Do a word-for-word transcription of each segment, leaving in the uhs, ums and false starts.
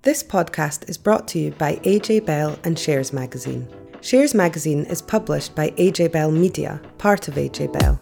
This podcast is brought to you by A J Bell and Shares Magazine. Shares Magazine is published by A J Bell Media, part of A J Bell.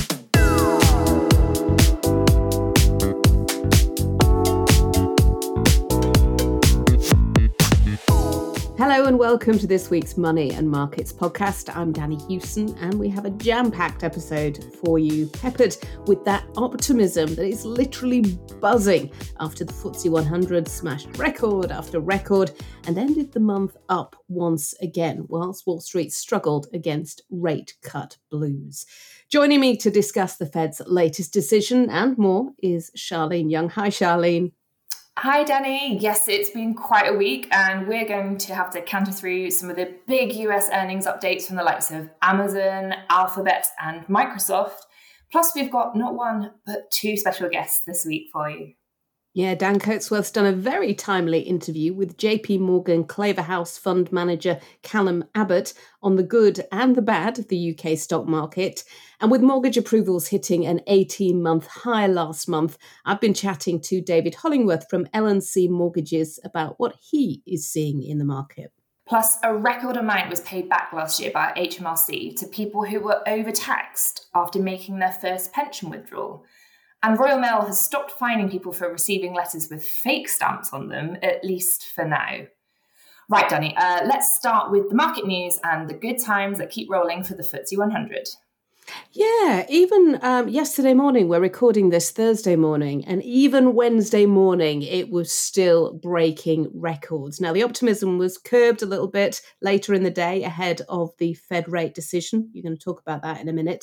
Hello and welcome to this week's Money and Markets podcast. I'm Danny Hewson and we have a jam-packed episode for you, peppered with that optimism that is literally buzzing after the F T S E one hundred smashed record after record and ended the month up once again, whilst Wall Street struggled against rate cut blues. Joining me to discuss the Fed's latest decision and more is Charlene Young. Hi, Charlene. Hi, Danny. Yes, it's been quite a week and we're going to have to canter through some of the big U S earnings updates from the likes of Amazon, Alphabet and Microsoft. Plus, we've got not one, but two special guests this week for you. Yeah, Dan Coatsworth's done a very timely interview with J P Morgan Claverhouse fund manager Callum Abbott on the good and the bad of the U K stock market. And with mortgage approvals hitting an eighteen-month high last month, I've been chatting to David Hollingworth from L and C Mortgages about what he is seeing in the market. Plus, a record amount was paid back last year by H M R C to people who were overtaxed after making their first pension withdrawal. And Royal Mail has stopped fining people for receiving letters with fake stamps on them, at least for now. Right, Danny, uh, let's start with the market news and the good times that keep rolling for the F T S E one hundred. Yeah, even um, yesterday morning, we're recording this Thursday morning, and even Wednesday morning, it was still breaking records. Now, the optimism was curbed a little bit later in the day ahead of the Fed rate decision. You're going to talk about that in a minute.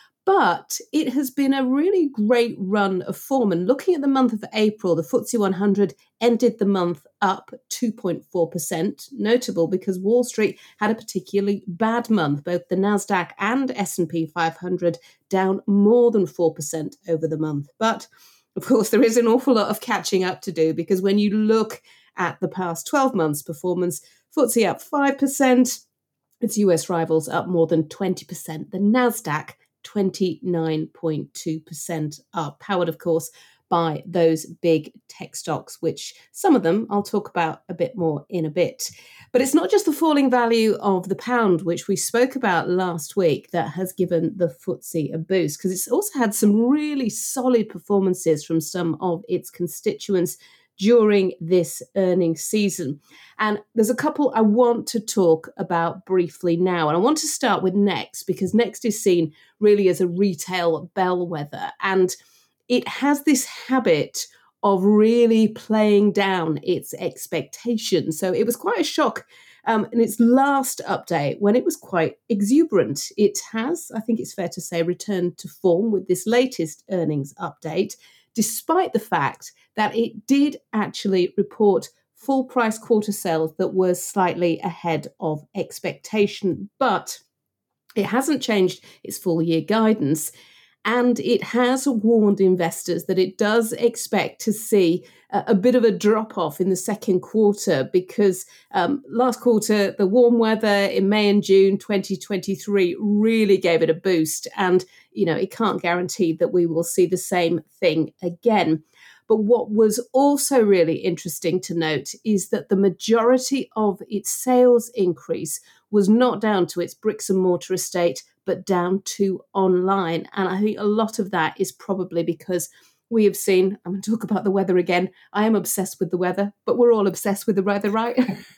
But it has been a really great run of form. And looking at the month of April, the F T S E one hundred ended the month up two point four percent. Notable because Wall Street had a particularly bad month. Both the Nasdaq and S and P five hundred down more than four percent over the month. But of course, there is an awful lot of catching up to do because when you look at the past twelve months performance, F T S E up five percent. Its U S rivals up more than twenty percent. The Nasdaq twenty-nine point two percent up, powered, of course, by those big tech stocks, which some of them I'll talk about a bit more in a bit. But it's not just the falling value of the pound, which we spoke about last week, that has given the F T S E a boost, because it's also had some really solid performances from some of its constituents during this earnings season. And there's a couple I want to talk about briefly now. And I want to start with Next, because Next is seen really as a retail bellwether. And it has this habit of really playing down its expectations. So it was quite a shock um, in its last update when it was quite exuberant. It has, I think it's fair to say, returned to form with this latest earnings update, despite the fact that it did actually report full price quarter sales that were slightly ahead of expectation. But it hasn't changed its full year guidance. And it has warned investors that it does expect to see a, a bit of a drop-off in the second quarter because um, last quarter, the warm weather in May and June twenty twenty-three really gave it a boost. And, you know, it can't guarantee that we will see the same thing again. But what was also really interesting to note is that the majority of its sales increase was not down to its bricks and mortar estate, but down to online. And I think a lot of that is probably because we have seen, I'm going to talk about the weather again. I am obsessed with the weather, but we're all obsessed with the weather, right?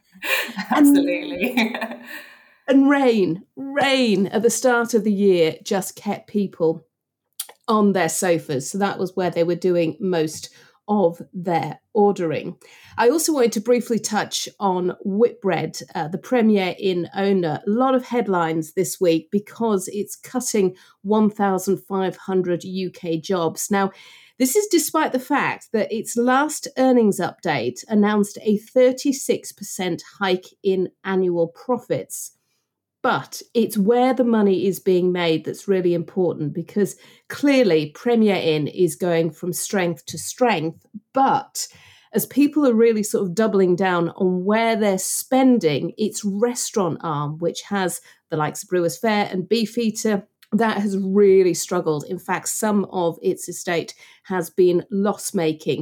Absolutely. and, and rain, rain at the start of the year just kept people on their sofas. So that was where they were doing most of their ordering. I also wanted to briefly touch on Whitbread, uh, the Premier Inn owner. A lot of headlines this week because it's cutting one thousand five hundred U K jobs. Now, this is despite the fact that its last earnings update announced a thirty-six percent hike in annual profits. But it's where the money is being made that's really important because clearly Premier Inn is going from strength to strength. But as people are really sort of doubling down on where they're spending, its restaurant arm, which has the likes of Brewers Fayre and Beefeater, that has really struggled. In fact, some of its estate has been loss-making.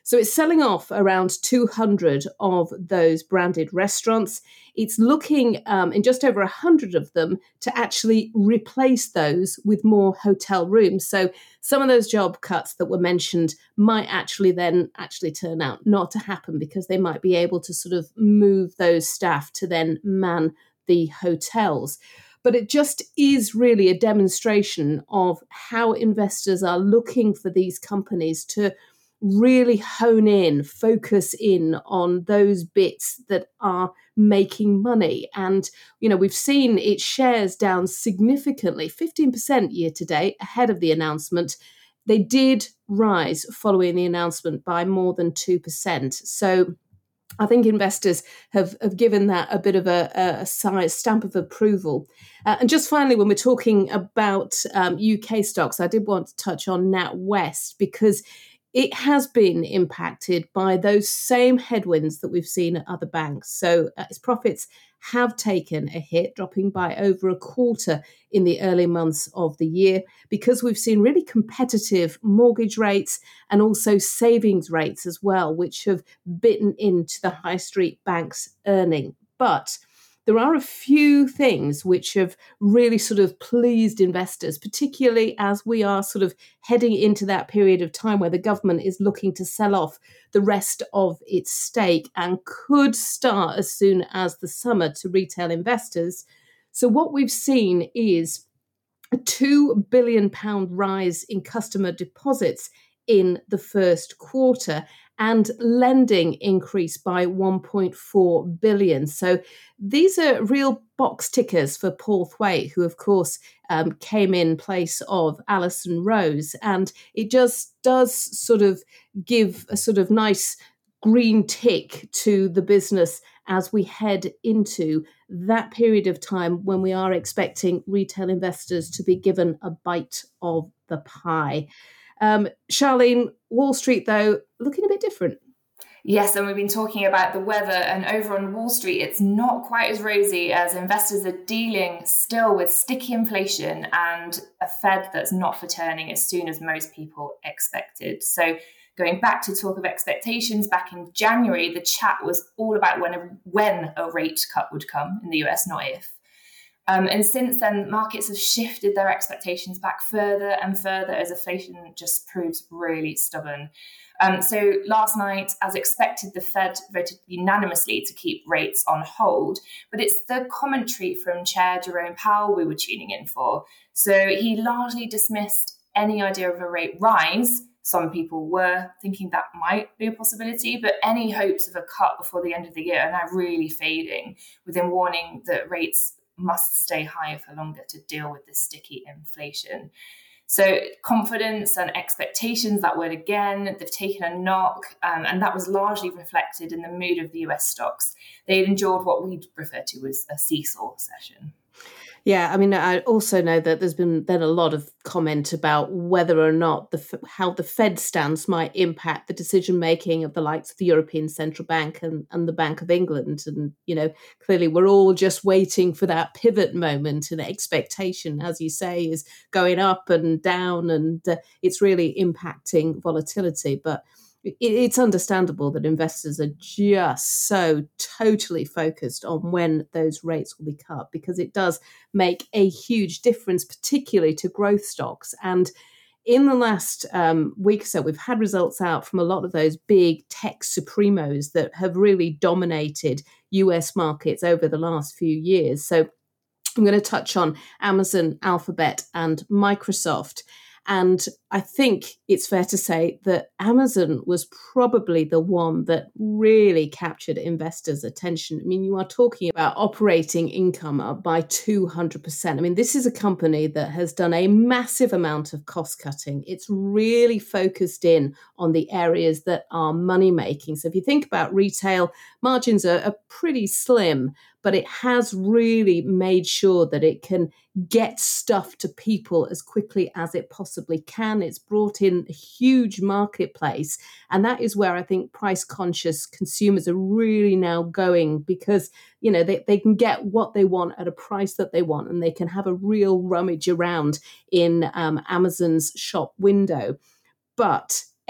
So it's selling off around two hundred of those branded restaurants. It's looking um, in just over one hundred of them to actually replace those with more hotel rooms. So some of those job cuts that were mentioned might actually then actually turn out not to happen, because they might be able to sort of move those staff to then man the hotels. But it just is really a demonstration of how investors are looking for these companies to really hone in, focus in on those bits that are making money. And, you know, we've seen its shares down significantly, fifteen percent year to date, ahead of the announcement. They did rise following the announcement by more than two percent. So I think investors have, have given that a bit of a, a size stamp of approval. Uh, and just finally, when we're talking about um, U K stocks, I did want to touch on NatWest, because it has been impacted by those same headwinds that we've seen at other banks. So uh, its profits have taken a hit, dropping by over a quarter in the early months of the year, because we've seen really competitive mortgage rates and also savings rates as well, which have bitten into the high street banks' earning. But there are a few things which have really sort of pleased investors, particularly as we are sort of heading into that period of time where the government is looking to sell off the rest of its stake and could start as soon as the summer to retail investors. So what we've seen is a two billion pounds rise in customer deposits in the first quarter, and lending increased by one point four billion. So these are real box tickers for Paul Thwaite, who, of course, um, came in place of Alison Rose. And it just does sort of give a sort of nice green tick to the business as we head into that period of time when we are expecting retail investors to be given a bite of the pie. Um, Charlene, Wall Street, though, looking a bit different. Yes, and we've been talking about the weather, and over on Wall Street, it's not quite as rosy, as investors are dealing still with sticky inflation and a Fed that's not for turning as soon as most people expected. So going back to talk of expectations, back in January, the chat was all about when a, when a rate cut would come in the U S, not if. Um, and since then, markets have shifted their expectations back further and further as inflation just proves really stubborn. Um, so last night, as expected, the Fed voted unanimously to keep rates on hold. But it's the commentary from Chair Jerome Powell we were tuning in for. So he largely dismissed any idea of a rate rise. Some people were thinking that might be a possibility, but any hopes of a cut before the end of the year are now really fading, with him warning that rates must stay higher for longer to deal with this sticky inflation. So confidence and expectations, that word again, they've taken a knock, um, and that was largely reflected in the mood of the U S stocks. They had endured what we'd refer to as a seesaw session. Yeah, I mean, I also know that there's been then a lot of comment about whether or not the how the Fed stance might impact the decision making of the likes of the European Central Bank and, and the Bank of England. And, you know, clearly we're all just waiting for that pivot moment, and expectation, as you say, is going up and down, and uh, it's really impacting volatility. But it's understandable that investors are just so totally focused on when those rates will be cut, because it does make a huge difference, particularly to growth stocks. And in the last um, week or so, we've had results out from a lot of those big tech supremos that have really dominated U S markets over the last few years. So I'm going to touch on Amazon, Alphabet, and Microsoft. And I think it's fair to say that Amazon was probably the one that really captured investors' attention. I mean, you are talking about operating income up by two hundred percent. I mean, this is a company that has done a massive amount of cost cutting. It's really focused in on the areas that are money making. So if you think about retail, margins are, are pretty slim, but it has really made sure that it can get stuff to people as quickly as it possibly can. It's brought in a huge marketplace. And that is where I think price conscious consumers are really now going, because, you know, they, they can get what they want at a price that they want, and they can have a real rummage around in um, Amazon's shop window. But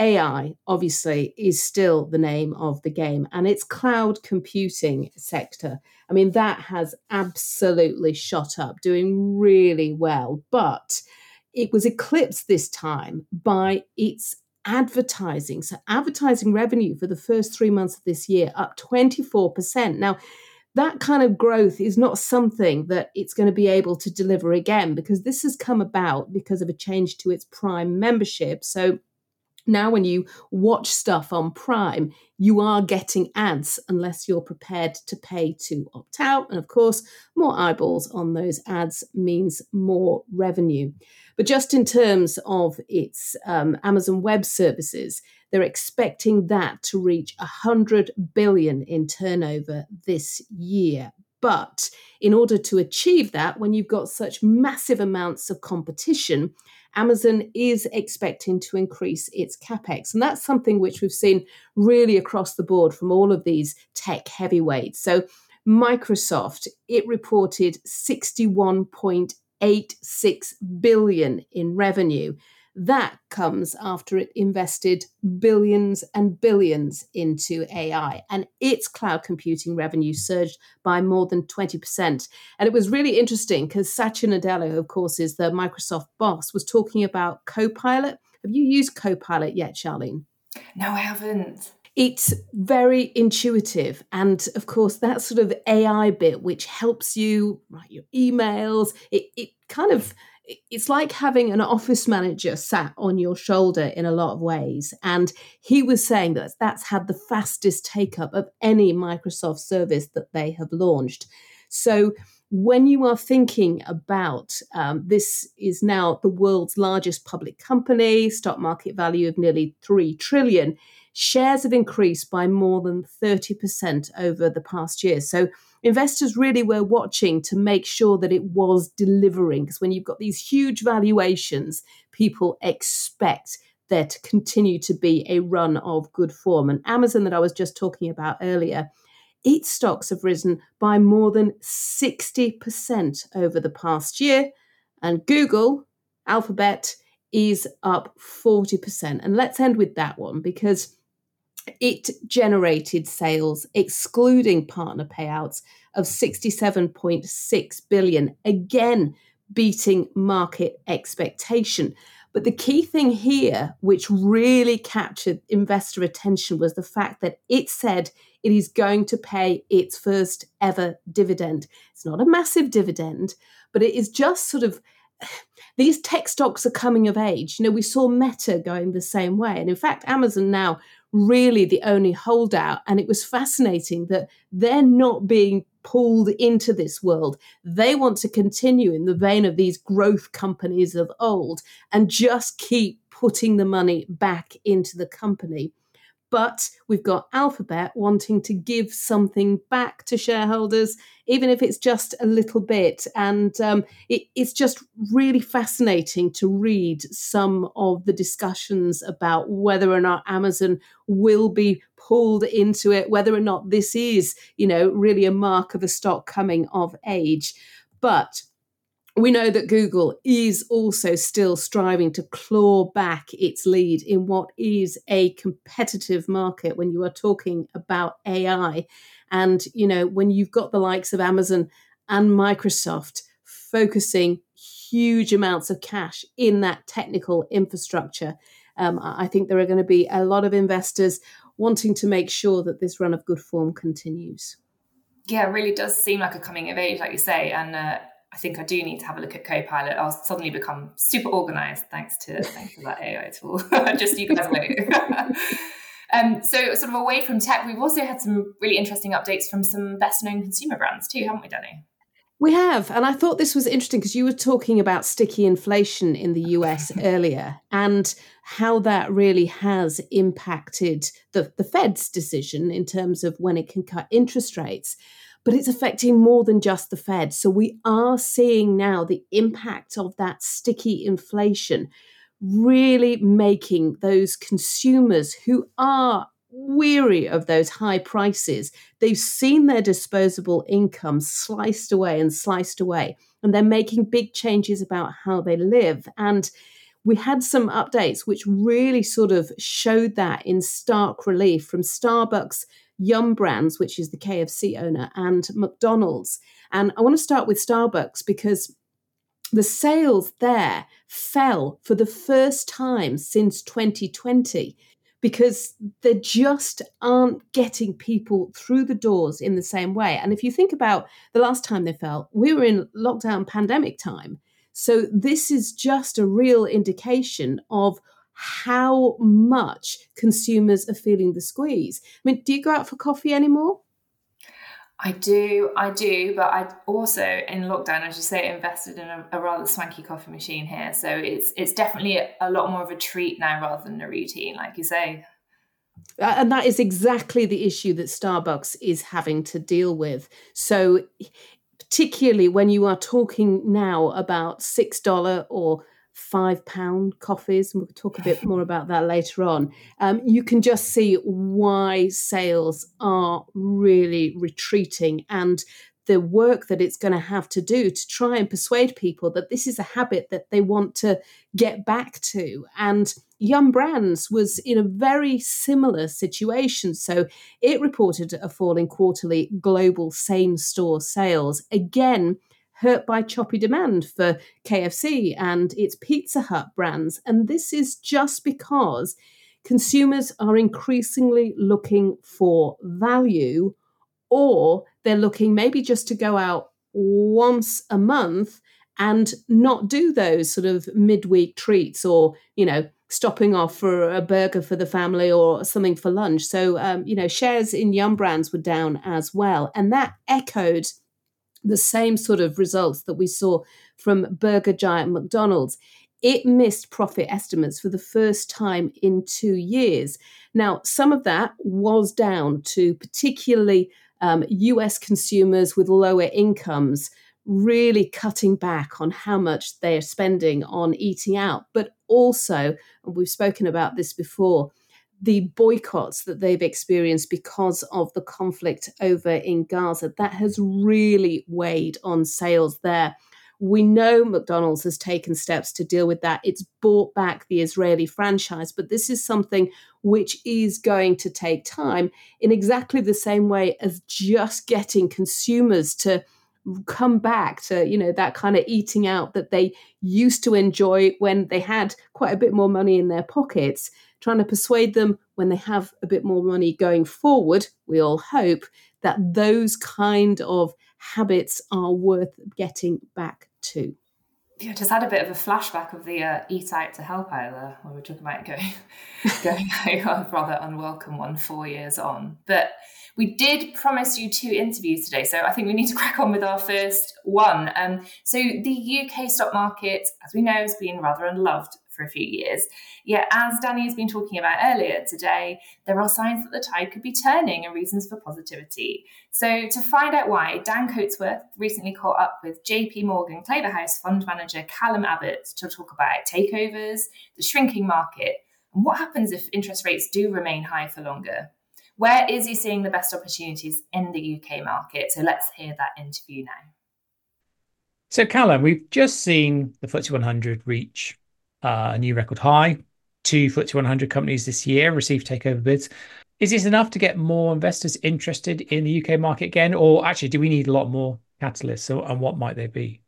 A I, obviously, is still the name of the game, and its cloud computing sector. I mean, that has absolutely shot up, doing really well. But it was eclipsed this time by its advertising. So advertising revenue for the first three months of this year up twenty-four percent. Now, that kind of growth is not something that it's going to be able to deliver again, because this has come about because of a change to its Prime membership. So now when you watch stuff on Prime, you are getting ads unless you're prepared to pay to opt out. And of course, more eyeballs on those ads means more revenue. But just in terms of its um, Amazon Web Services, they're expecting that to reach one hundred billion in turnover this year. But in order to achieve that, when you've got such massive amounts of competition, Amazon is expecting to increase its capex. And that's something which we've seen really across the board from all of these tech heavyweights. So Microsoft, it reported sixty-one point eight six billion in revenue. That comes after it invested billions and billions into A I, and its cloud computing revenue surged by more than twenty percent. And it was really interesting because Satya Nadella, who of course is the Microsoft boss, was talking about Copilot. Have you used Copilot yet, Charlene? No, I haven't. It's very intuitive. And of course, that sort of A I bit, which helps you write your emails, it, it kind of, it's like having an office manager sat on your shoulder in a lot of ways. And he was saying that that's had the fastest take up of any Microsoft service that they have launched. So when you are thinking about um, this is now the world's largest public company, stock market value of nearly three trillion, shares have increased by more than thirty percent over the past year. So investors really were watching to make sure that it was delivering, because when you've got these huge valuations, people expect there to continue to be a run of good form. And Amazon, that I was just talking about earlier, its stocks have risen by more than sixty percent over the past year. And Google, Alphabet, is up forty percent. And let's end with that one, because it generated sales, excluding partner payouts, of sixty-seven point six billion, again beating market expectation. But the key thing here, which really captured investor attention, was the fact that it said it is going to pay its first ever dividend. It's not a massive dividend, but it is just sort of, these tech stocks are coming of age. You know, we saw Meta going the same way. And in fact, Amazon now really the only holdout. And it was fascinating that they're not being pulled into this world. They want to continue in the vein of these growth companies of old and just keep putting the money back into the company. But we've got Alphabet wanting to give something back to shareholders, even if it's just a little bit. And um, it, it's just really fascinating to read some of the discussions about whether or not Amazon will be pulled into it, whether or not this is, you know, really a mark of a stock coming of age. But we know that Google is also still striving to claw back its lead in what is a competitive market when you are talking about A I. And, you know, when you've got the likes of Amazon and Microsoft focusing huge amounts of cash in that technical infrastructure, um, I think there are going to be a lot of investors wanting to make sure that this run of good form continues. Yeah, it really does seem like a coming of age, like you say. And uh, I think I do need to have a look at Copilot. I'll suddenly become super organized thanks to thanks to that A I tool. Just you guys wait. um, so sort of away from tech, we've also had some really interesting updates from some best known consumer brands too, haven't we, Danny? We have. And I thought this was interesting because you were talking about sticky inflation in the U S earlier and how that really has impacted the, the Fed's decision in terms of when it can cut interest rates. But it's affecting more than just the Fed. So we are seeing now the impact of that sticky inflation really making those consumers who are weary of those high prices. They've seen their disposable income sliced away and sliced away, and they're making big changes about how they live. And we had some updates which really sort of showed that in stark relief from Starbucks, Yum Brands, which is the K F C owner, and McDonald's. And I want to start with Starbucks because the sales there fell for the first time since twenty twenty because they just aren't getting people through the doors in the same way. And if you think about the last time they fell, we were in lockdown pandemic time. So this is just a real indication of how much consumers are feeling the squeeze. I mean, do you go out for coffee anymore? I do, I do, but I also, in lockdown, as you say, invested in a, a rather swanky coffee machine here. So it's it's definitely a, a lot more of a treat now rather than a routine, like you say. And that is exactly the issue that Starbucks is having to deal with. So particularly when you are talking now about six dollars or five pound coffees, and we'll talk a bit more about that later on, um, you can just see why sales are really retreating and the work that it's going to have to do to try and persuade people that this is a habit that they want to get back to. And Yum Brands was in a very similar situation. So it reported a fall in quarterly global same-store sales, again, hurt by choppy demand for K F C and its Pizza Hut brands. And this is just because consumers are increasingly looking for value, or they're looking maybe just to go out once a month and not do those sort of midweek treats or, you know, stopping off for a burger for the family or something for lunch. So, um, you know, shares in Yum Brands were down as well. And that echoed the same sort of results that we saw from burger giant McDonald's. It missed profit estimates for the first time in two years. Now, some of that was down to particularly um, U S consumers with lower incomes really cutting back on how much they're spending on eating out. But also, and we've spoken about this before, the boycotts that they've experienced because of the conflict over in Gaza, that has really weighed on sales there. We know McDonald's has taken steps to deal with that. It's bought back the Israeli franchise, but this is something which is going to take time in exactly the same way as just getting consumers to come back to, you know, that kind of eating out that they used to enjoy when they had quite a bit more money in their pockets. Trying to persuade them when they have a bit more money going forward, we all hope, that those kind of habits are worth getting back to. Yeah, just had a bit of a flashback of the uh, eat out to help out there when we were talking about going, going out, a rather unwelcome one four years on. But we did promise you two interviews today, so I think we need to crack on with our first one. Um, so the U K stock market, as we know, has been rather unloved for a few years. Yet, as Danny has been talking about earlier today, there are signs that the tide could be turning and reasons for positivity. So to find out why, Dan Coatsworth recently caught up with J P Morgan Claverhouse fund manager Callum Abbott to talk about takeovers, the shrinking market, and what happens if interest rates do remain high for longer. Where is he seeing the best opportunities in the U K market? So let's hear that interview now. So Callum, we've just seen the F T S E one hundred reach uh, a new record high. Two F T S E one hundred companies this year received takeover bids. Is this enough to get more investors interested in the U K market again? Or actually, do we need a lot more catalysts? So, and what might they be?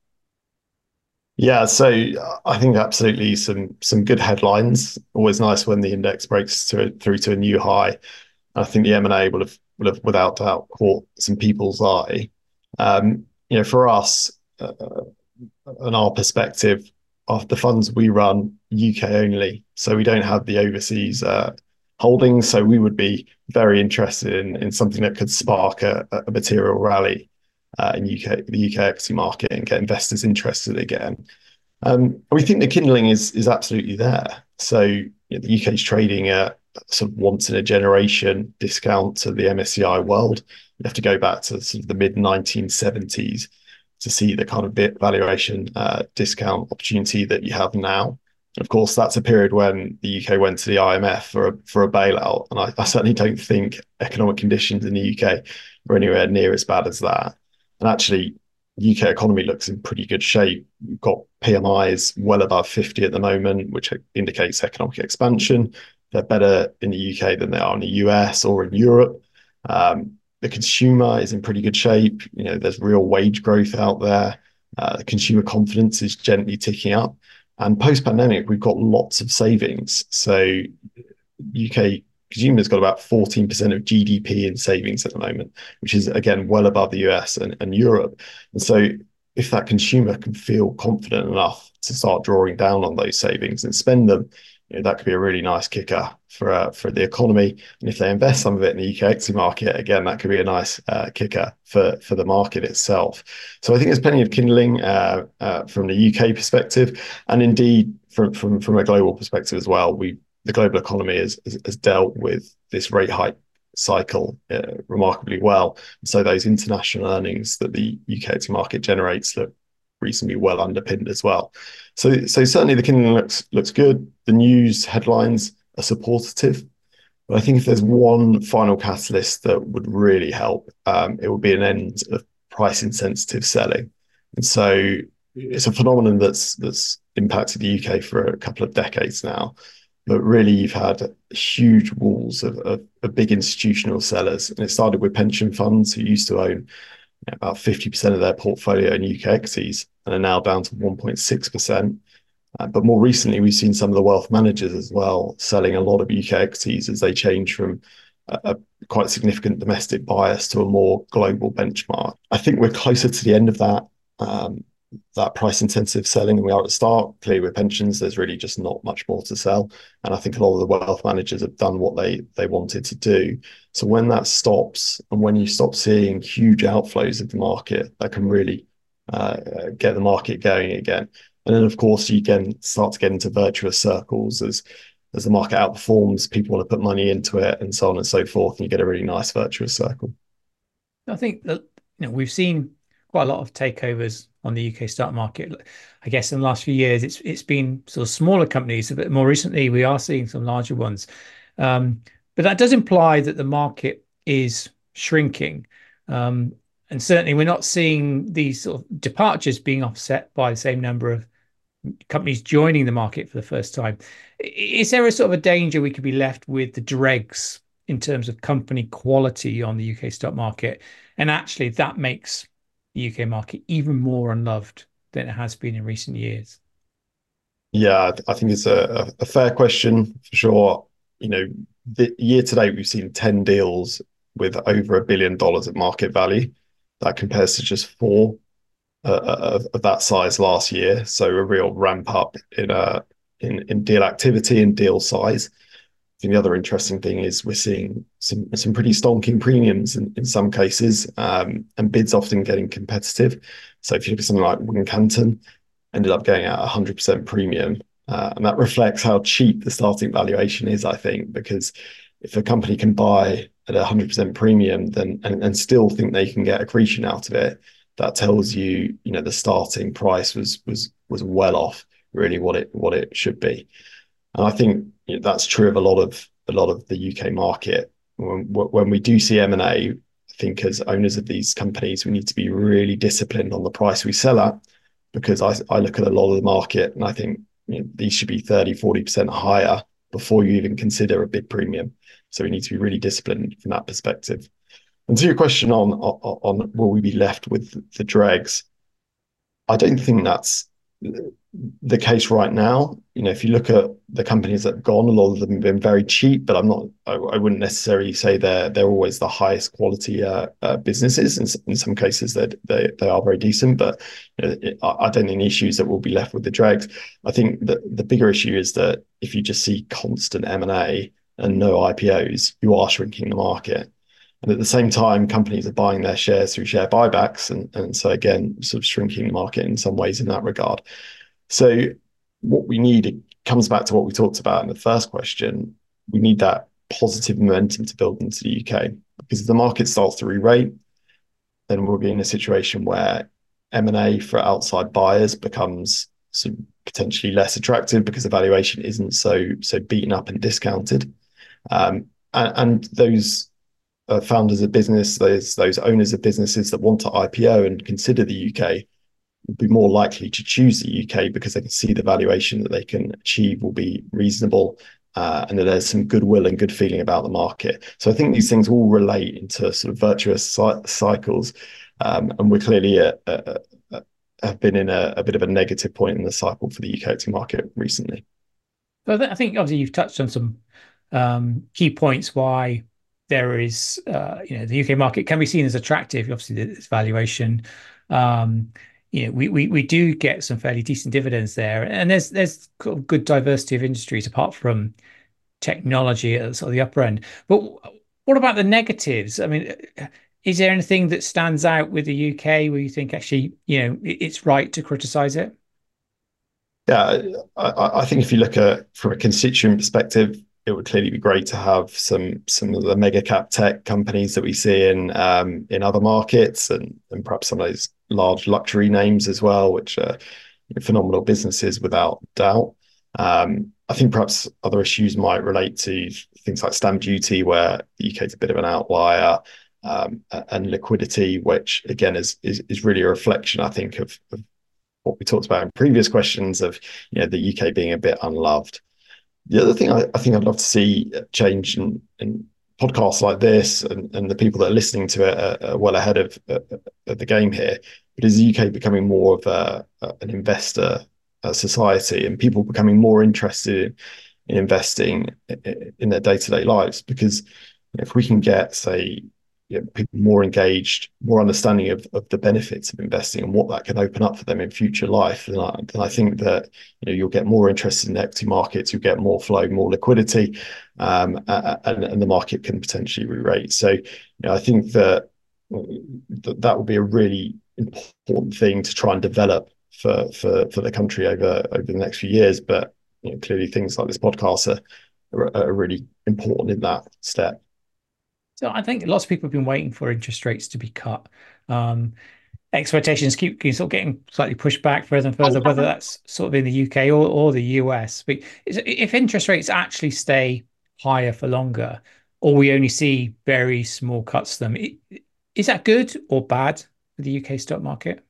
Yeah, so I think absolutely some some good headlines. Always nice when the index breaks to, through to a new high. I think the M and A will have, will have without doubt caught some people's eye. Um, you know, for us, uh, and our perspective, of the funds we run U K only, so we don't have the overseas uh, holdings. So we would be very interested in in something that could spark a, a material rally uh, in U K the U K equity market and get investors interested again. Um, we think the kindling is is absolutely there. So you know, the U K is trading at sort of once in a generation discount to the M S C I world. You have to go back to sort of the mid nineteen seventies to see the kind of bit valuation uh, discount opportunity that you have now. And of course, that's a period when the U K went to the I M F for a, for a bailout. And I, I certainly don't think economic conditions in the U K are anywhere near as bad as that. And actually, U K economy looks in pretty good shape. We've got P M Is well above fifty at the moment, which indicates economic expansion. They're better in the U K than they are in the U S or in Europe. Um, the consumer is in pretty good shape. You know, there's real wage growth out there. Uh, the consumer confidence is gently ticking up. And post-pandemic, we've got lots of savings. So U K consumers got about fourteen percent of G D P in savings at the moment, which is, again, well above the U S and, and Europe. And so if that consumer can feel confident enough to start drawing down on those savings and spend them, you know, that could be a really nice kicker for uh, for the economy. And if they invest some of it in the U K equity market, again, that could be a nice uh, kicker for, for the market itself. So I think there's plenty of kindling uh, uh, from the U K perspective, and indeed from from from a global perspective as well. We the global economy has, has, has dealt with this rate hike cycle uh, remarkably well. So those international earnings that the U K equity market generates look reasonably well underpinned as well. So, so certainly the kindling looks looks good. The news headlines are supportive. But I think if there's one final catalyst that would really help, um, it would be an end of price insensitive selling. And so it's a phenomenon that's that's impacted the U K for a couple of decades now. But really, you've had huge walls of, of, of big institutional sellers. And it started with pension funds who used to own you know, about fifty percent of their portfolio in U K equities and are now down to one point six percent. Uh, but more recently, we've seen some of the wealth managers as well selling a lot of U K equities as they change from a, a quite significant domestic bias to a more global benchmark. I think we're closer to the end of that. Um, that price intensive selling and we are at the start. Clearly with pensions, there's really just not much more to sell. And I think a lot of the wealth managers have done what they they wanted to do. So when that stops and when you stop seeing huge outflows of the market, that can really uh, get the market going again. And then of course you can start to get into virtuous circles as as the market outperforms, people want to put money into it and so on and so forth. And you get a really nice virtuous circle. I think that you know we've seen quite a lot of takeovers on the U K stock market. I guess in the last few years, it's it's been sort of smaller companies. But more recently, we are seeing some larger ones. Um, but that does imply that the market is shrinking. Um, and certainly, we're not seeing these sort of departures being offset by the same number of companies joining the market for the first time. Is there a sort of a danger we could be left with the dregs in terms of company quality on the U K stock market? And actually, that makes the U K market even more unloved than it has been in recent years? Yeah, I think it's a, a fair question for sure. You know, the year to date, we've seen ten deals with over a billion dollars of market value. That compares to just four uh, of, of that size last year. So a real ramp up in uh, in, in deal activity and deal size. I think the other interesting thing is we're seeing some some pretty stonking premiums in, in some cases, um, and bids often getting competitive. So if you look at something like Wincanton, ended up going at one hundred percent premium, uh, and that reflects how cheap the starting valuation is, I think, because if a company can buy at a one hundred percent premium then and, and still think they can get accretion out of it, that tells you, you know, the starting price was was was well off really what it what it should be. And I think you know, that's true of a lot of a lot of the U K market. When, when we do see M and A, I think as owners of these companies, we need to be really disciplined on the price we sell at, because I, I look at a lot of the market and I think you know, these should be thirty, forty percent higher before you even consider a bid premium. So we need to be really disciplined from that perspective. And to your question on, on, on will we be left with the dregs, I don't think that's the case right now. You know, if you look at the companies that have gone, a lot of them have been very cheap, but I'm not, I, I wouldn't necessarily say they're they're always the highest quality uh, uh, businesses. In, in some cases, they they they are very decent, but you know, it, I don't think the issue is that we'll be left with the dregs. I think that the bigger issue is that if you just see constant M and A and no I P Os, you are shrinking the market. And at the same time, companies are buying their shares through share buybacks. And, and so again, sort of shrinking the market in some ways in that regard. So what we need, it comes back to what we talked about in the first question. We need that positive momentum to build into the U K. Because if the market starts to re-rate, then we'll be in a situation where M and A for outside buyers becomes sort of potentially less attractive because the valuation isn't so, so beaten up and discounted. Um, and, and those uh, founders of business, those those owners of businesses that want to I P O and consider the U K, will be more likely to choose the U K because they can see the valuation that they can achieve will be reasonable, uh, and that there's some goodwill and good feeling about the market. So I think these things all relate into sort of virtuous cycles, um, and we're clearly a, a, a, have been in a, a bit of a negative point in the cycle for the U K equity market recently. But I think obviously you've touched on some um, key points why there is, uh, you know, the U K market can be seen as attractive. Obviously, its valuation. Um, you know, we, we we do get some fairly decent dividends there, and there's there's good diversity of industries apart from technology at sort of the upper end. But what about the negatives? I mean, is there anything that stands out with the U K where you think actually, you know, it's right to criticize it? Yeah, I, I think if you look at from a constituent perspective, it would clearly be great to have some some of the mega cap tech companies that we see in um, in other markets, and and perhaps some of those large luxury names as well, which are phenomenal businesses without doubt. Um, I think perhaps other issues might relate to things like stamp duty, where the U K is a bit of an outlier, um, and liquidity, which again is is, is really a reflection, I think, of, of what we talked about in previous questions of, you know, the U K being a bit unloved. The other thing I, I think I'd love to see change in, in podcasts like this, and, and the people that are listening to it are, are well ahead of, uh, of the game here, but is the U K becoming more of a, an investor society, and people becoming more interested in investing in their day-to-day lives? Because if we can get, say, you know, people more engaged, more understanding of, of the benefits of investing and what that can open up for them in future life, then I, then I think that, you know, you'll get more interest in the equity markets, you'll get more flow, more liquidity, um, and, and the market can potentially re-rate. So, you know, I think that that will be a really important thing to try and develop for for for the country over over the next few years. But, you know, clearly things like this podcast are, are, are really important in that step. So I think lots of people have been waiting for interest rates to be cut. Um, expectations keep, keep sort of getting slightly pushed back further and further, whether that's sort of in the U K or, or the U S. But if interest rates actually stay higher for longer, or we only see very small cuts to them, is that good or bad for the U K stock market?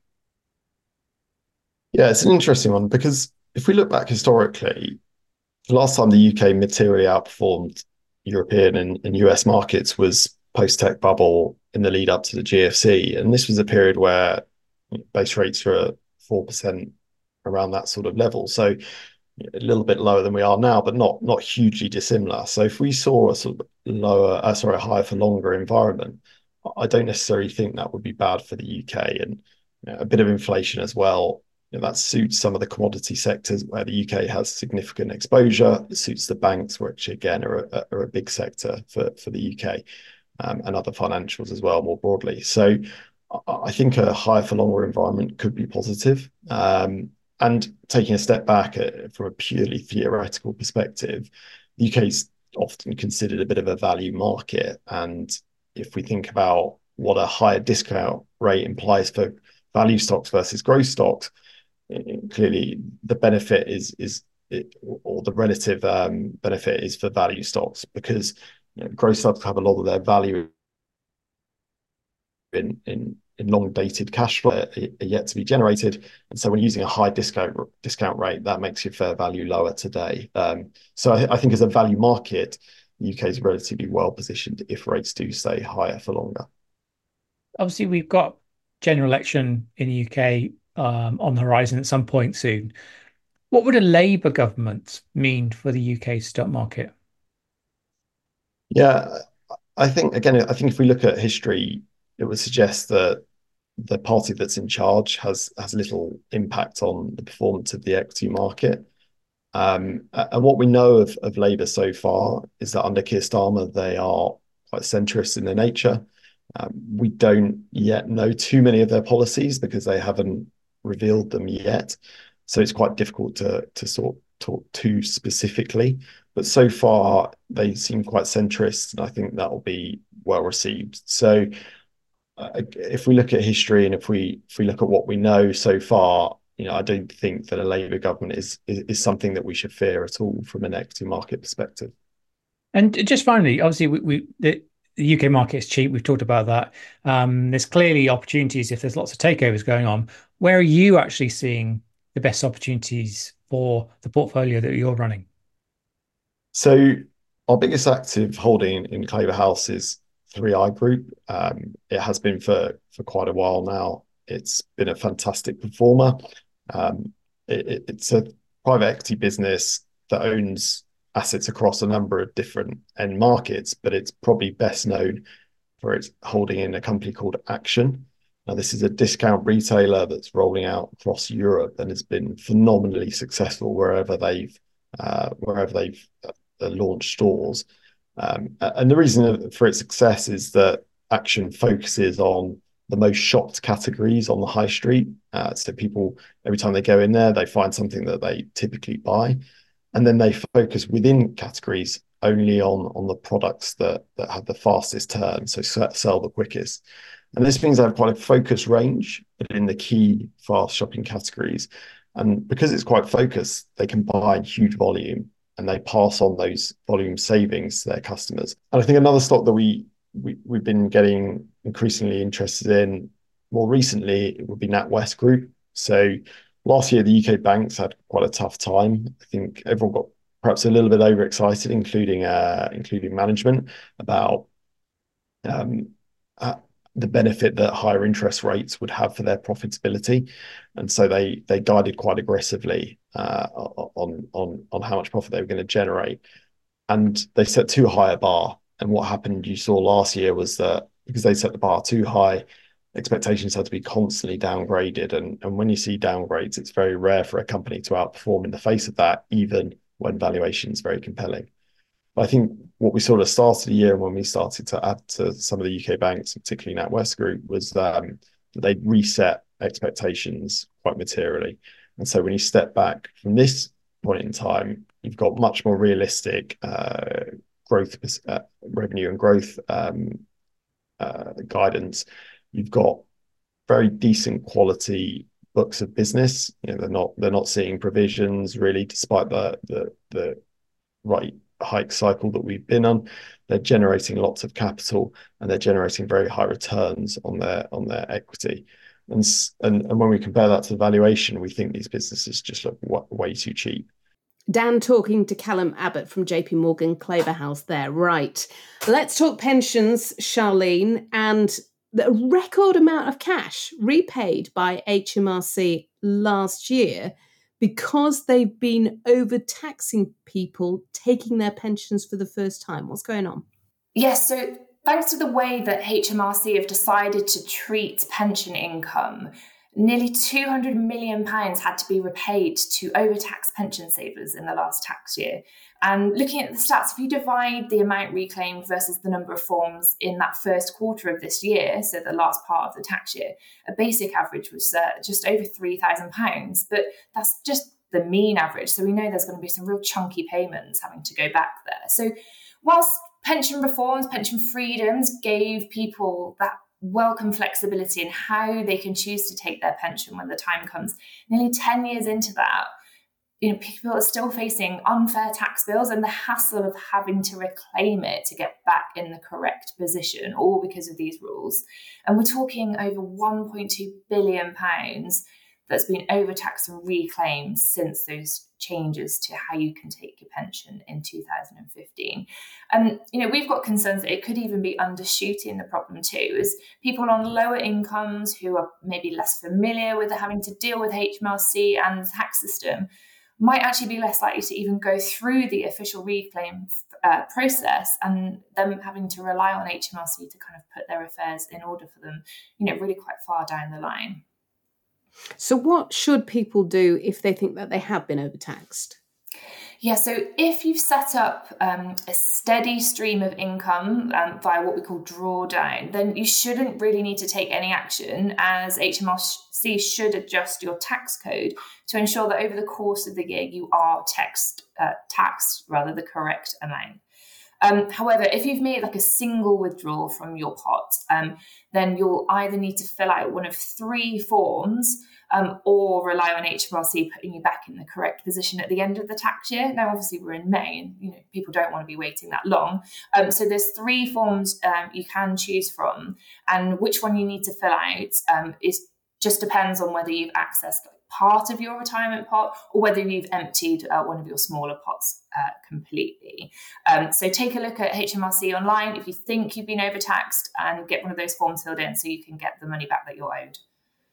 Yeah, it's an interesting one, because if we look back historically, the last time the U K materially outperformed European and, and U S markets was post-tech bubble in the lead up to the G F C. And this was a period where base rates were at four percent, around that sort of level. So a little bit lower than we are now, but not not hugely dissimilar. So if we saw a sort of lower, uh, sorry, higher for longer environment, I don't necessarily think that would be bad for the U K. And, you know, a bit of inflation as well, you know, that suits some of the commodity sectors where the U K has significant exposure. It suits the banks, which again are a, are a big sector for, for the U K, um, and other financials as well, more broadly. So I think a higher for longer environment could be positive. Um, and taking a step back, uh, from a purely theoretical perspective, the U K is often considered a bit of a value market. And if we think about what a higher discount rate implies for value stocks versus growth stocks, clearly the benefit is is it, or the relative um, benefit is for value stocks, because, you know, growth stocks have a lot of their value in in in long dated cash flow are yet to be generated, and so when using a high discount discount rate, that makes your fair value lower today. Um, so I, I think as a value market, the U K is relatively well positioned if rates do stay higher for longer. Obviously, we've got general election in the U K um, on the horizon at some point soon. What would a Labour government mean for the U K stock market? Yeah, I think, again, I think if we look at history, it would suggest that the party that's in charge has has little impact on the performance of the equity market. Um, and what we know of, of Labour so far is that under Keir Starmer, they are quite centrist in their nature. Um, we don't yet know too many of their policies because they haven't revealed them yet. So it's quite difficult to, to sort of talk too specifically. But so far, they seem quite centrist, and I think that will be well received. So uh, if we look at history, and if we if we look at what we know so far, you know, I don't think that a Labour government is, is is something that we should fear at all from an equity market perspective. And just finally, obviously, we, we the the U K market is cheap. We've talked about that. Um, there's clearly opportunities if there's lots of takeovers going on. Where are you actually seeing the best opportunities for the portfolio that you're running? So our biggest active holding in Claver House is three i Group. Um, it has been for, for quite a while now. It's been a fantastic performer. Um, it, it's a private equity business that owns assets across a number of different end markets, but it's probably best known for its holding in a company called Action. Now, this is a discount retailer that's rolling out across Europe and has been phenomenally successful wherever they've uh, wherever they've uh, launched stores. Um, and the reason for its success is that Action focuses on the most shopped categories on the high street. Uh, so people, every time they go in there, they find something that they typically buy. And then they focus within categories only on, on the products that, that have the fastest turn, so sell the quickest. And this means they have quite a focused range in the key fast shopping categories. And because it's quite focused, they can buy in huge volume and they pass on those volume savings to their customers. And I think another stock that we, we, we've been getting increasingly interested in more recently, it would be NatWest Group. So last year, the U K banks had quite a tough time. I think everyone got perhaps a little bit overexcited, including uh, including management, about um, uh, the benefit that higher interest rates would have for their profitability, and so they they guided quite aggressively uh, on on on how much profit they were going to generate, and they set too high a bar. And what happened, you saw last year, was that because they set the bar too high, expectations had to be constantly downgraded. And, and when you see downgrades, it's very rare for a company to outperform in the face of that, even when valuation is very compelling. But I think what we sort of started the year when we started to add to some of the U K banks, particularly NatWest Group, was um, that they'd reset expectations quite materially. And so when you step back from this point in time, you've got much more realistic uh, growth, uh, revenue and growth um, uh, guidance. You've got very decent quality books of business. You know, they're not they're not seeing provisions really, despite the the the right hike cycle that we've been on. They're generating lots of capital and they're generating very high returns on their on their equity. And and and when we compare that to the valuation, we think these businesses just look w- way too cheap. Dan talking to Callum Abbott from J P Morgan Claver House there. Right. Let's talk pensions, Charlene, and the record amount of cash repaid by H M R C last year because they've been overtaxing people taking their pensions for the first time. What's going on? Yes, so thanks to the way that H M R C have decided to treat pension income, nearly two hundred million pounds had to be repaid to overtaxed pension savers in the last tax year. And looking at the stats, if you divide the amount reclaimed versus the number of forms in that first quarter of this year, so the last part of the tax year, a basic average was uh, just over three thousand pounds. But that's just the mean average. So we know there's going to be some real chunky payments having to go back there. So whilst pension reforms, pension freedoms gave people that welcome flexibility in how they can choose to take their pension when the time comes, nearly ten years into that, you know, people are still facing unfair tax bills and the hassle of having to reclaim it to get back in the correct position, all because of these rules. And we're talking over one point two billion pounds that's been overtaxed and reclaimed since those changes to how you can take your pension in two thousand fifteen. And, you know, we've got concerns that it could even be undershooting the problem too, as people on lower incomes who are maybe less familiar with having to deal with H M R C and the tax system might actually be less likely to even go through the official reclaim uh, process, and them having to rely on H M R C to kind of put their affairs in order for them, you know, really quite far down the line. So what should people do if they think that they have been overtaxed? Yeah, so if you've set up um, a steady stream of income um, via what we call drawdown, then you shouldn't really need to take any action, as H M R C should adjust your tax code to ensure that over the course of the year you are taxed, uh, taxed rather the correct amount. Um, however, if you've made like a single withdrawal from your pot, um, then you'll either need to fill out one of three forms um, or rely on H M R C putting you back in the correct position at the end of the tax year. Now, obviously, we're in May and you know people don't want to be waiting that long. Um, so there's three forms um, you can choose from, and which one you need to fill out um, is just depends on whether you've accessed like, part of your retirement pot or whether you've emptied uh, one of your smaller pots uh, completely. Um, so take a look at H M R C online if you think you've been overtaxed and get one of those forms filled in so you can get the money back that you're owed.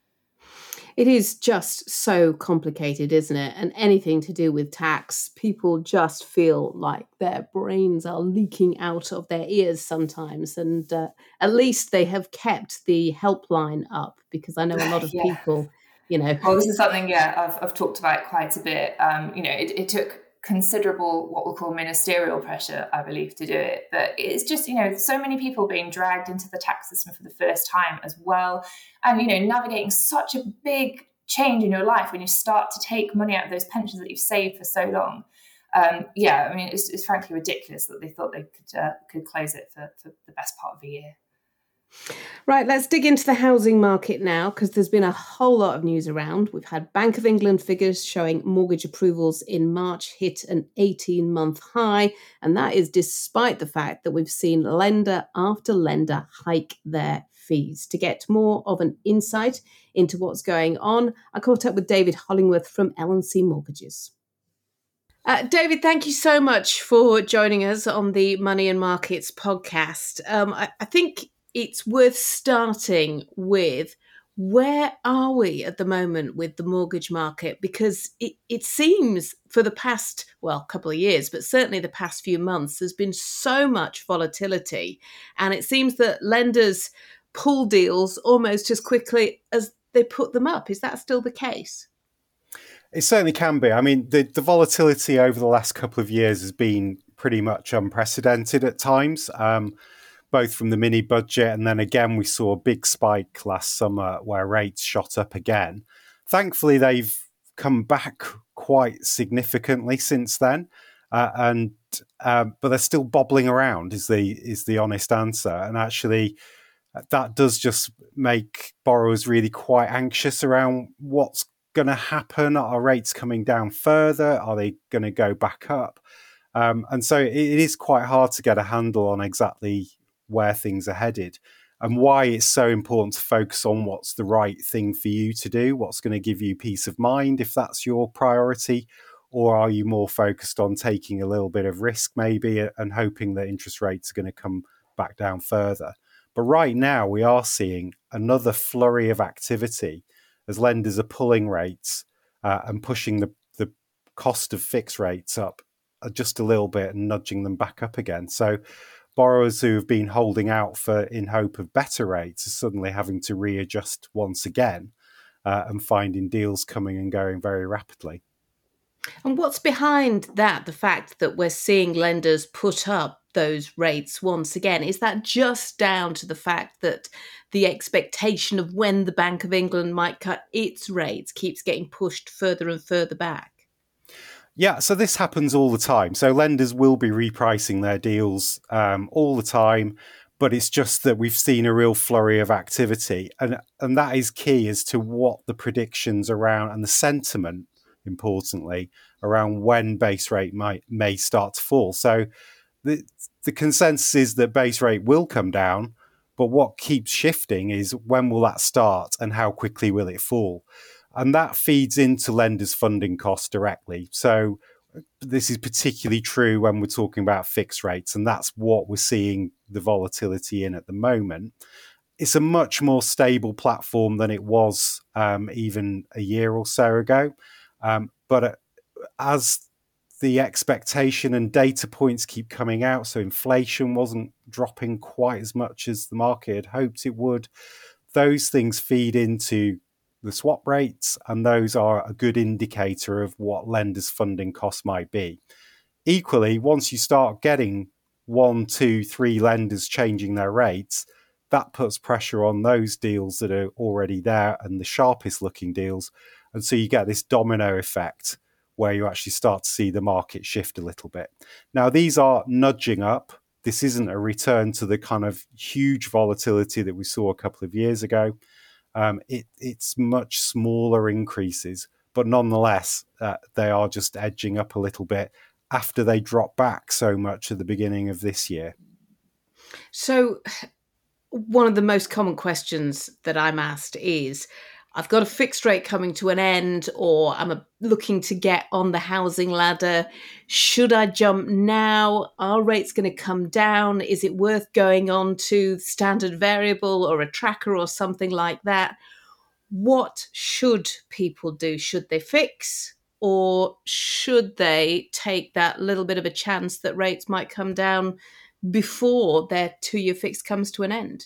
It is just so complicated, isn't it? And anything to do with tax, people just feel like their brains are leaking out of their ears sometimes. And uh, at least they have kept the helpline up, because I know a lot of yeah. people, you know. Well, this is something, yeah, I've, I've talked about quite a bit. Um, you know, it, it took considerable what we'll call ministerial pressure, I believe, to do it. But it's just, you know, so many people being dragged into the tax system for the first time as well. And, you know, navigating such a big change in your life when you start to take money out of those pensions that you've saved for so long. Um, yeah, I mean, it's, it's frankly ridiculous that they thought they could uh, could close it for, for the best part of a year. Right, let's dig into the housing market now, because there's been a whole lot of news around. We've had Bank of England figures showing mortgage approvals in March hit an eighteen-month high, and that is despite the fact that we've seen lender after lender hike their fees. To get more of an insight into what's going on, I caught up with David Hollingworth from L and C Mortgages. Uh, David, thank you so much for joining us on the Money and Markets podcast. Um, I, I think it's worth starting with, where are we at the moment with the mortgage market? Because it, it seems for the past, well, couple of years, but certainly the past few months, there's been so much volatility. And it seems that lenders pull deals almost as quickly as they put them up. Is that still the case? It certainly can be. I mean, the, the volatility over the last couple of years has been pretty much unprecedented at times. Um, both from the mini budget, and then again we saw a big spike last summer where rates shot up again. Thankfully, they've come back quite significantly since then, uh, and um, but they're still bobbling around. Is the is the honest answer, and actually that does just make borrowers really quite anxious around what's going to happen. Are rates coming down further? Are they going to go back up? Um, and so it, it is quite hard to get a handle on exactly where things are headed, and why it's so important to focus on what's the right thing for you to do, what's going to give you peace of mind if that's your priority, or are you more focused on taking a little bit of risk maybe and hoping that interest rates are going to come back down further. But right now we are seeing another flurry of activity as lenders are pulling rates uh, and pushing the, the cost of fixed rates up just a little bit and nudging them back up again. So borrowers who have been holding out for in hope of better rates are suddenly having to readjust once again uh, and finding deals coming and going very rapidly. And what's behind that, the fact that we're seeing lenders put up those rates once again? Is that just down to the fact that the expectation of when the Bank of England might cut its rates keeps getting pushed further and further back? Yeah, so this happens all the time. So lenders will be repricing their deals um, all the time, but it's just that we've seen a real flurry of activity. And, and that is key as to what the predictions around and the sentiment, importantly, around when base rate might may start to fall. So the, the consensus is that base rate will come down, but what keeps shifting is when will that start and how quickly will it fall? And that feeds into lenders' funding costs directly. So this is particularly true when we're talking about fixed rates, and that's what we're seeing the volatility in at the moment. It's a much more stable platform than it was um, even a year or so ago. Um, but as the expectation and data points keep coming out, so inflation wasn't dropping quite as much as the market had hoped it would, those things feed into the swap rates, and those are a good indicator of what lenders' funding costs might be. Equally, once you start getting one, two, three lenders changing their rates, that puts pressure on those deals that are already there and the sharpest looking deals. And so you get this domino effect where you actually start to see the market shift a little bit. Now, these are nudging up, This isn't a return to the kind of huge volatility that we saw a couple of years ago. Um, it, it's much smaller increases, but nonetheless, uh, they are just edging up a little bit after they dropped back so much at the beginning of this year. So one of the most common questions that I'm asked is, I've got a fixed rate coming to an end, or I'm a, looking to get on the housing ladder. Should I jump now? Are rates going to come down? Is it worth going on to standard variable or a tracker or something like that? What should people do? Should they fix, or should they take that little bit of a chance that rates might come down before their two-year fix comes to an end?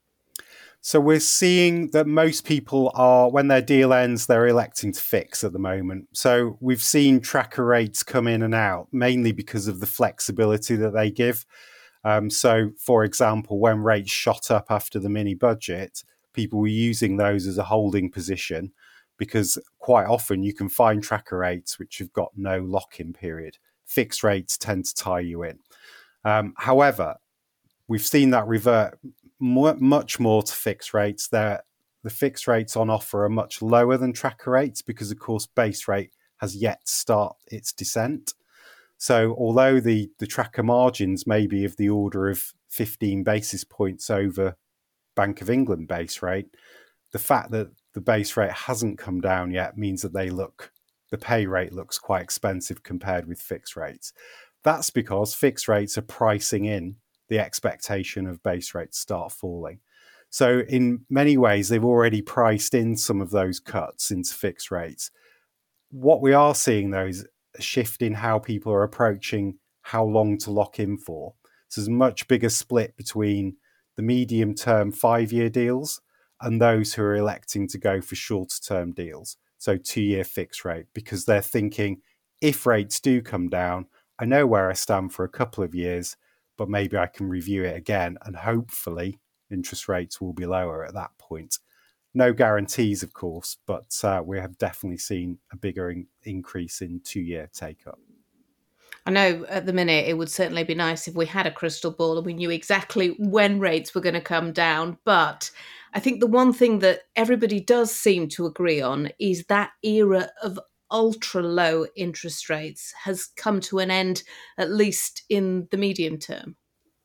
So we're seeing that most people are, when their deal ends, they're electing to fix at the moment. So we've seen tracker rates come in and out, mainly because of the flexibility that they give. Um, so, for example, when rates shot up after the mini budget, people were using those as a holding position, because quite often you can find tracker rates which have got no lock-in period. Fixed rates tend to tie you in. Um, however, we've seen that revert much more to fixed rates. They're, the fixed rates on offer are much lower than tracker rates because, of course, base rate has yet to start its descent. So although the, the tracker margins may be of the order of fifteen basis points over Bank of England base rate, the fact that the base rate hasn't come down yet means that they look, the pay rate looks quite expensive compared with fixed rates. That's because fixed rates are pricing in the expectation of base rates start falling. So in many ways, they've already priced in some of those cuts into fixed rates. What we are seeing, though, is a shift in how people are approaching how long to lock in for. So there's a much bigger split between the medium-term five-year deals and those who are electing to go for shorter-term deals, so two-year fixed rate, because they're thinking, if rates do come down, I know where I stand for a couple of years, but maybe I can review it again, and hopefully interest rates will be lower at that point. No guarantees, of course, but uh, we have definitely seen a bigger in- increase in two-year take-up. I know at the minute it would certainly be nice if we had a crystal ball and we knew exactly when rates were going to come down. But I think the one thing that everybody does seem to agree on is that era of ultra low interest rates has come to an end, at least in the medium term.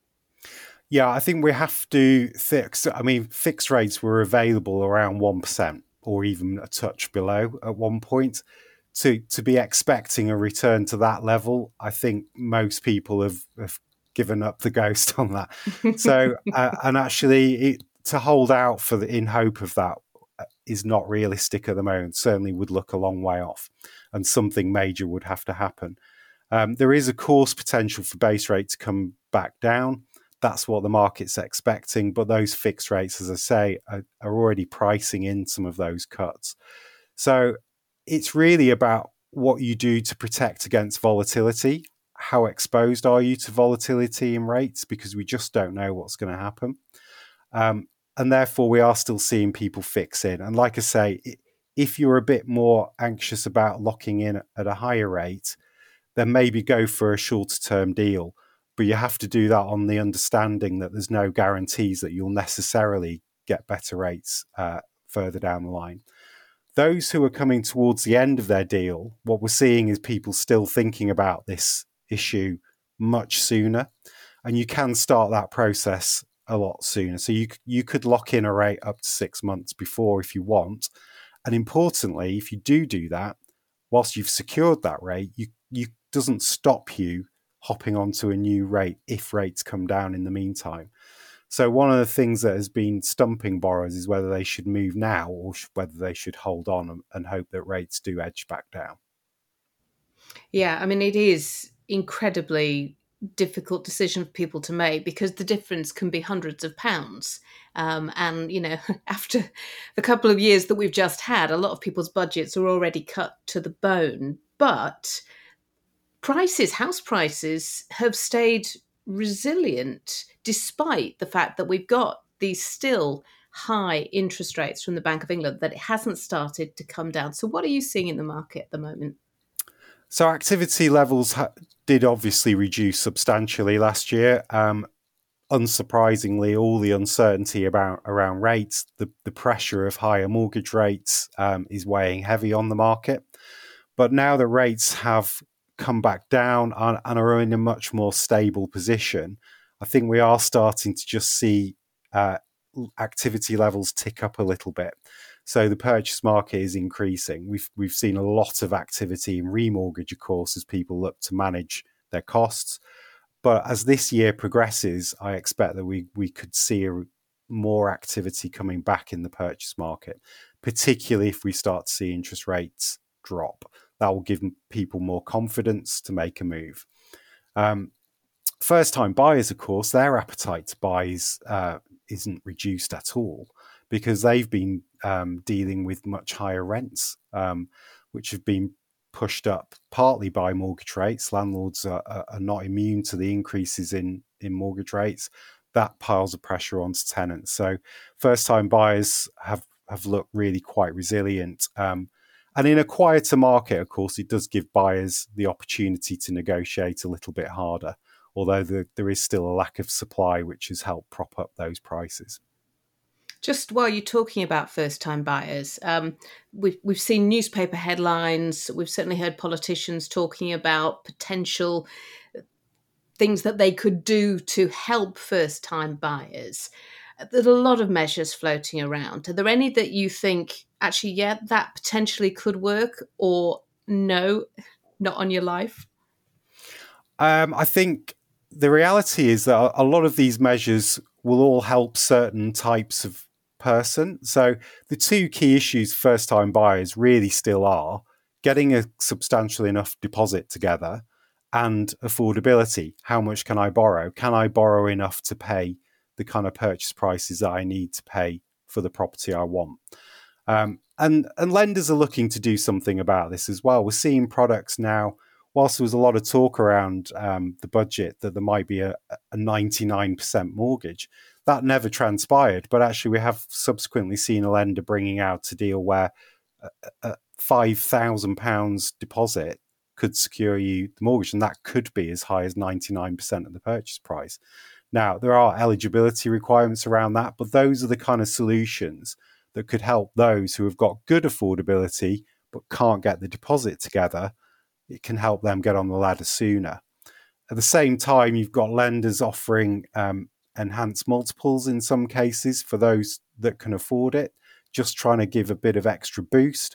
Yeah, I think we have to fix. I mean, fixed rates were available around one percent or even a touch below at one point. To to be expecting a return to that level, I think most people have, have given up the ghost on that. So, uh, and actually, it, to hold out for the in hope of that is not realistic at the moment. Certainly, would look a long way off, and something major would have to happen. Um, there is, of course, potential for base rate to come back down. That's what the market's expecting. But those fixed rates, as I say, are, are already pricing in some of those cuts. So it's really about what you do to protect against volatility. How exposed are you to volatility in rates? Because we just don't know what's going to happen. Um, and therefore, we are still seeing people fix in. And like I say, if you're a bit more anxious about locking in at a higher rate, then maybe go for a shorter term deal. But you have to do that on the understanding that there's no guarantees that you'll necessarily get better rates uh, further down the line. Those who are coming towards the end of their deal, what we're seeing is people still thinking about this issue much sooner. And you can start that process a lot sooner. So you you could lock in a rate up to six months before if you want. And importantly, if you do do that, whilst you've secured that rate, you you doesn't stop you hopping onto a new rate if rates come down in the meantime. So one of the things that has been stumping borrowers is whether they should move now or sh- whether they should hold on and, and hope that rates do edge back down. Yeah, I mean, it is incredibly difficult decision for people to make because the difference can be hundreds of pounds. Um, and, you know, after the couple of years that we've just had, a lot of people's budgets are already cut to the bone. But prices, house prices, have stayed resilient despite the fact that we've got these still high interest rates from the Bank of England, that it hasn't started to come down. So what are you seeing in the market at the moment? So activity levels ha- did obviously reduce substantially last year. Um, unsurprisingly, all the uncertainty about around rates, the, the pressure of higher mortgage rates um, is weighing heavy on the market. But now that rates have come back down and, and are in a much more stable position, I think we are starting to just see uh, activity levels tick up a little bit. So the purchase market is increasing. We've we've seen a lot of activity in remortgage, of course, as people look to manage their costs. But as this year progresses, I expect that we we could see a, more activity coming back in the purchase market, particularly if we start to see interest rates drop. That will give people more confidence to make a move. Um, First-time buyers, of course, their appetite to buy is, uh, isn't reduced at all because they've been um, dealing with much higher rents, um, which have been pushed up partly by mortgage rates. Landlords are, are not immune to the increases in, in mortgage rates. That piles of pressure onto tenants. So first-time buyers have, have looked really quite resilient. Um, and in a quieter market, of course, it does give buyers the opportunity to negotiate a little bit harder, although the, there is still a lack of supply, which has helped prop up those prices. Just while you're talking about first-time buyers, um, we've, we've seen newspaper headlines. We've certainly heard politicians talking about potential things that they could do to help first-time buyers. There's a lot of measures floating around. Are there any that you think, actually, yeah, that potentially could work, or no, not on your life? Um, I think the reality is that a lot of these measures will all help certain types of person. So the two key issues first-time buyers really still are getting a substantial enough deposit together and affordability. How much can I borrow? Can I borrow enough to pay the kind of purchase prices that I need to pay for the property I want? Um, and, and lenders are looking to do something about this as well. We're seeing products now, whilst there was a lot of talk around um, the budget that there might be a, a ninety-nine percent mortgage, that never transpired. But actually, we have subsequently seen a lender bringing out a deal where a, a five thousand pounds deposit could secure you the mortgage, and that could be as high as ninety-nine percent of the purchase price. Now, there are eligibility requirements around that, but those are the kind of solutions that could help those who have got good affordability but can't get the deposit together. It can help them get on the ladder sooner. At the same time, you've got lenders offering um, enhanced multiples in some cases for those that can afford it, just trying to give a bit of extra boost,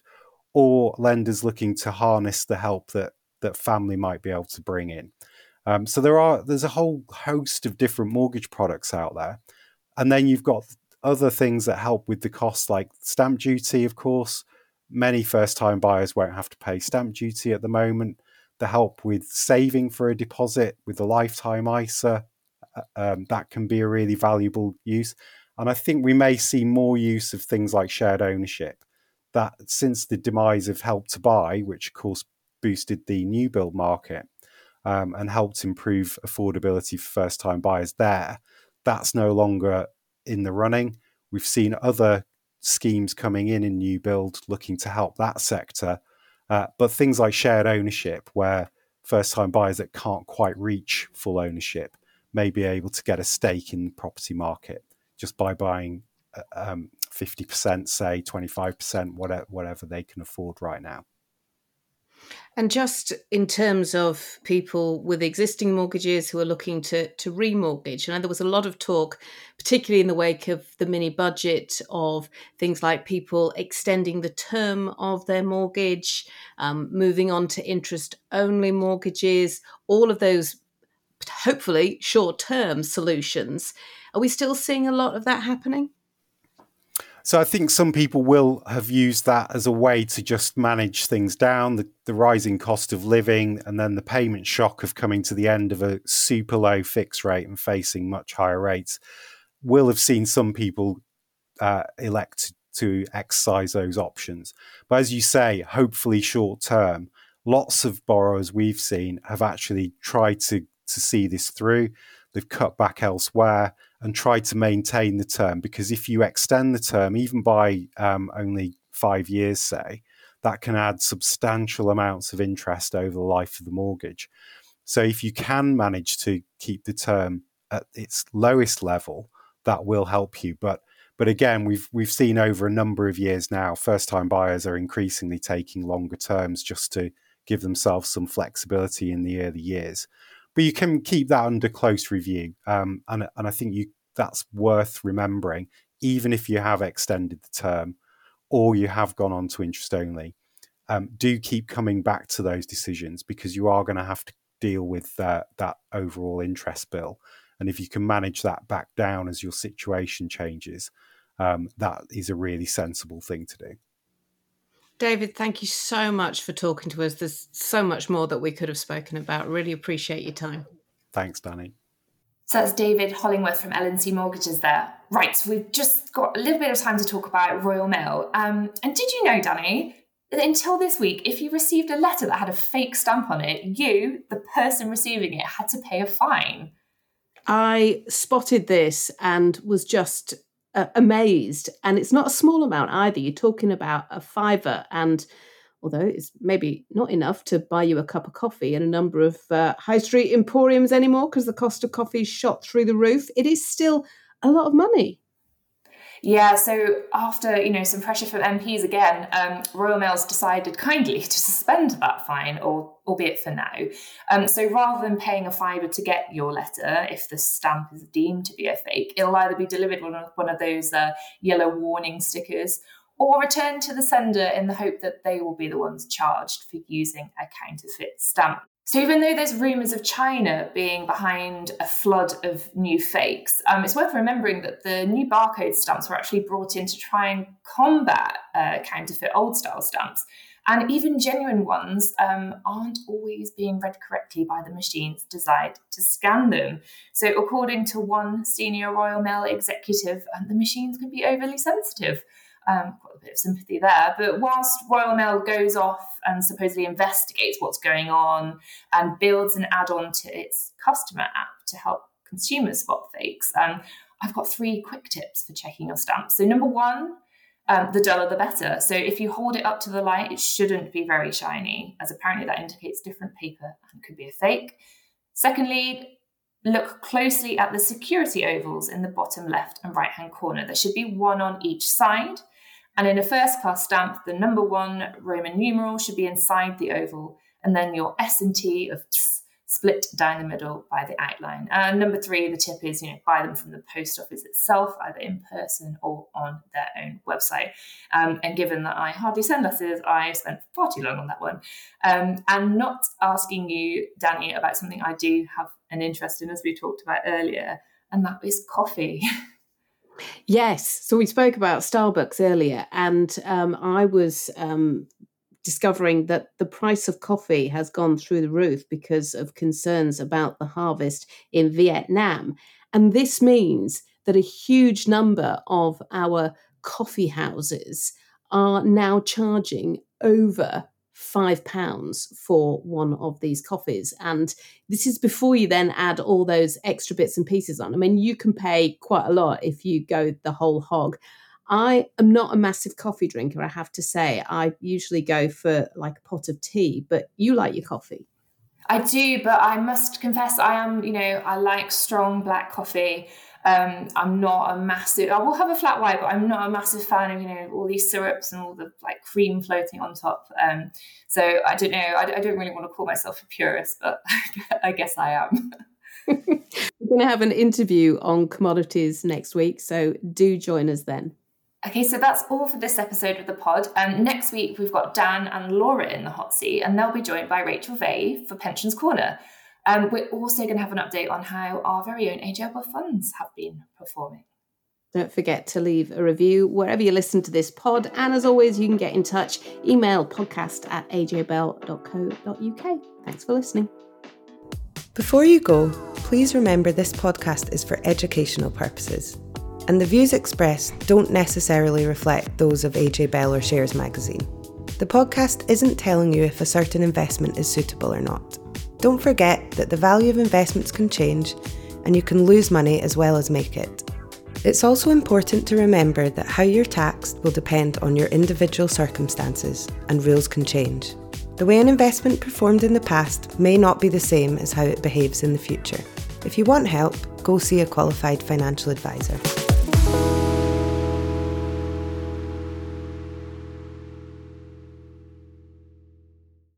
or lenders looking to harness the help that that family might be able to bring in. Um, so there are there's a whole host of different mortgage products out there. And then you've got other things that help with the costs, like stamp duty, of course. Many first-time buyers won't have to pay stamp duty at the moment. The help with saving for a deposit with the lifetime I S A, um, that can be a really valuable use. And I think we may see more use of things like shared ownership. That since the demise of Help to Buy, which of course boosted the new build market um, and helped improve affordability for first-time buyers there, that's no longer in the running. We've seen other schemes coming in in new build looking to help that sector. Uh, but things like shared ownership, where first-time buyers that can't quite reach full ownership may be able to get a stake in the property market just by buying um, fifty percent, say twenty-five percent, whatever, whatever they can afford right now. And just in terms of people with existing mortgages who are looking to, to remortgage, I know there was a lot of talk, particularly in the wake of the mini budget, of things like people extending the term of their mortgage, um, moving on to interest-only mortgages, all of those hopefully short-term solutions. Are we still seeing a lot of that happening? So I think some people will have used that as a way to just manage things down, the, the rising cost of living, and then the payment shock of coming to the end of a super low fixed rate and facing much higher rates. Will have seen some people uh, elect to exercise those options. But as you say, hopefully short term, lots of borrowers we've seen have actually tried to, to see this through. They've cut back elsewhere and tried to maintain the term, because if you extend the term, even by um, only five years, say, that can add substantial amounts of interest over the life of the mortgage. So if you can manage to keep the term at its lowest level, that will help you. But but again, we've we've seen over a number of years now, first-time buyers are increasingly taking longer terms just to give themselves some flexibility in the early years. But you can keep that under close review, um, and and I think you that's worth remembering, even if you have extended the term or you have gone on to interest only. Um, do keep coming back to those decisions, because you are going to have to deal with uh, that overall interest bill. And if you can manage that back down as your situation changes, um, that is a really sensible thing to do. David, thank you so much for talking to us. There's so much more that we could have spoken about. Really appreciate your time. Thanks, Danny. So that's David Hollingworth from L and C Mortgages there. Right, so we've just got a little bit of time to talk about Royal Mail. Um, and did you know, Danny, that until this week, if you received a letter that had a fake stamp on it, you, the person receiving it, had to pay a fine? I spotted this and was just uh, amazed. And it's not a small amount either. You're talking about a fiver. And although it's maybe not enough to buy you a cup of coffee in a number of uh, high street emporiums anymore, because the cost of coffee shot through the roof, it is still a lot of money. Yeah, so after, you know, some pressure from M Ps again, um, Royal Mail's decided kindly to suspend that fine, or albeit for now. Um, so rather than paying a fiver to get your letter, if the stamp is deemed to be a fake, it'll either be delivered with one of those uh, yellow warning stickers, or returned to the sender in the hope that they will be the ones charged for using a counterfeit stamp. So even though there's rumours of China being behind a flood of new fakes, um, it's worth remembering that the new barcode stamps were actually brought in to try and combat uh, counterfeit old-style stamps. And even genuine ones um, aren't always being read correctly by the machines designed to scan them. So according to one senior Royal Mail executive, um, the machines can be overly sensitive. Um, got a bit of sympathy there. But whilst Royal Mail goes off and supposedly investigates what's going on and builds an add-on to its customer app to help consumers spot fakes, um, I've got three quick tips for checking your stamps. So number one, um, the duller the better. So if you hold it up to the light, it shouldn't be very shiny, as apparently that indicates different paper and could be a fake. Secondly, look closely at the security ovals in the bottom left and right-hand corner. There should be one on each side. And in a first-class stamp, the number one Roman numeral should be inside the oval, and then your S and T of tss split down the middle by the outline. And number three, the tip is, you know, buy them from the post office itself, either in person or on their own website. Um, and given that I hardly send letters, I spent far too long on that one. Um, and not asking you, Danny, about something I do have an interest in, as we talked about earlier, and that is coffee. Yes. So we spoke about Starbucks earlier, and um, I was um, discovering that the price of coffee has gone through the roof because of concerns about the harvest in Vietnam. And this means that a huge number of our coffee houses are now charging over five pounds for one of these coffees. And this is before you then add all those extra bits and pieces on. I mean, you can pay quite a lot if you go the whole hog. I am not a massive coffee drinker, I have to say. I usually go for like a pot of tea, but you like your coffee. I do, but I must confess I am, you know, I like strong black coffee. Um, I'm not a massive, I will have a flat white, but I'm not a massive fan of, you know, all these syrups and all the like cream floating on top. Um, so I don't know, I, I don't really want to call myself a purist, but I guess I am. We're going to have an interview on commodities next week, so do join us then. Okay, so that's all for this episode of the pod. Um, next week, we've got Dan and Laura in the hot seat, and they'll be joined by Rachel Vey for Pensions Corner. Um, we're also going to have an update on how our very own A J Bell funds have been performing. Don't forget to leave a review wherever you listen to this pod. And as always, you can get in touch. Email podcast at a j bell dot co dot u k. Thanks for listening. Before you go, please remember this podcast is for educational purposes, and the views expressed don't necessarily reflect those of A J Bell or Shares Magazine. The podcast isn't telling you if a certain investment is suitable or not. Don't forget that the value of investments can change, and you can lose money as well as make it. It's also important to remember that how you're taxed will depend on your individual circumstances, and rules can change. The way an investment performed in the past may not be the same as how it behaves in the future. If you want help, go see a qualified financial advisor.